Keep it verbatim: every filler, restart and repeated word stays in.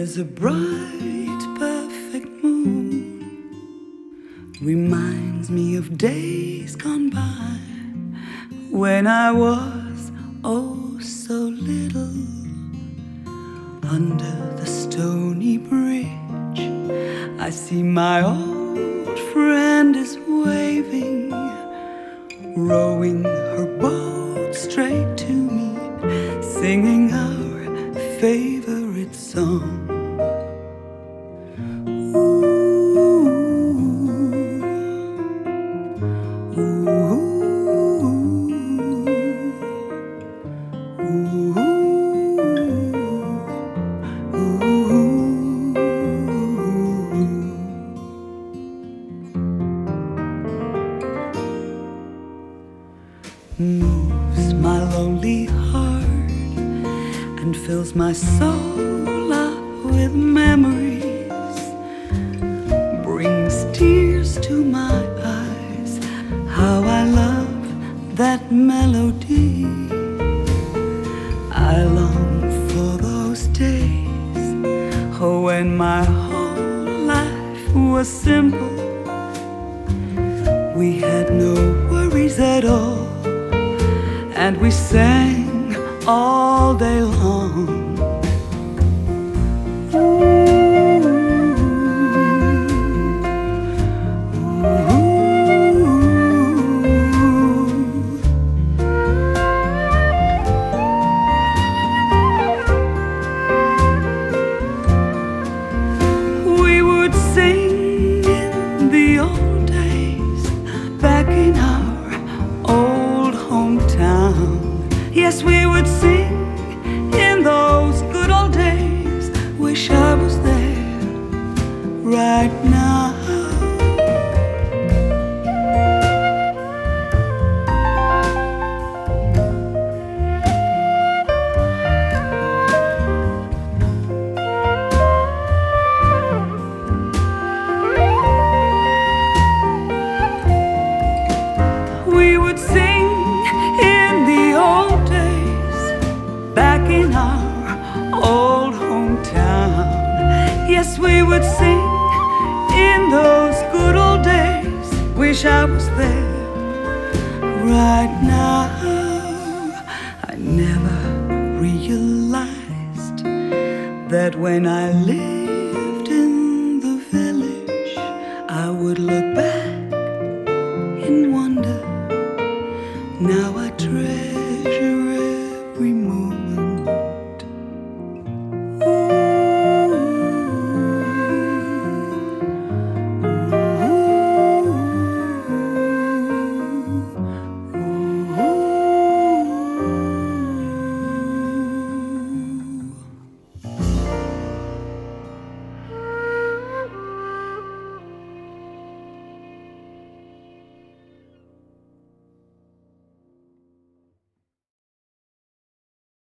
There's a bright, perfect moon, reminds me of days gone by, when I was oh so little. Under the stony bridge, I see my old friend is waving, rowing her boat straight to me, singing our favorite song. Moves my lonely heart and fills my soul up with memories, brings tears to my eyes. How I love that melody. I long for those days, oh, when my whole life was simple. We had no worries at all, and we sang all day long. We would sing in the old days, back in our old hometown. Yes, we would sing in those good old days. Wish I was there right now. We would sing in the old days, back in our old hometown. Yes, we would sing in those good old days. Wish I was there right now. I never realized that when I lived in the village, I would look back and wonder. Now I treasure